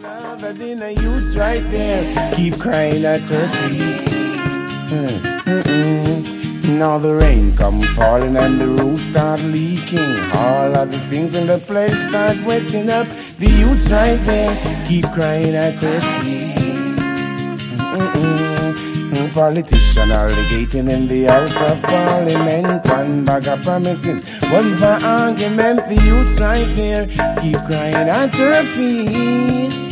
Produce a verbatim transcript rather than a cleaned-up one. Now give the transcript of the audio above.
Gathered in the youths right there, keep crying at her feet. Mm, mm, mm. Now the rain come falling and the roof start leaking. All of the things in the place start wetting up. The youths right there, keep crying at her feet. Mm, mm, mm. Politician alligating in the House of Parliament. One bag of promises, one by argument. The youths right there, keep crying at her feet.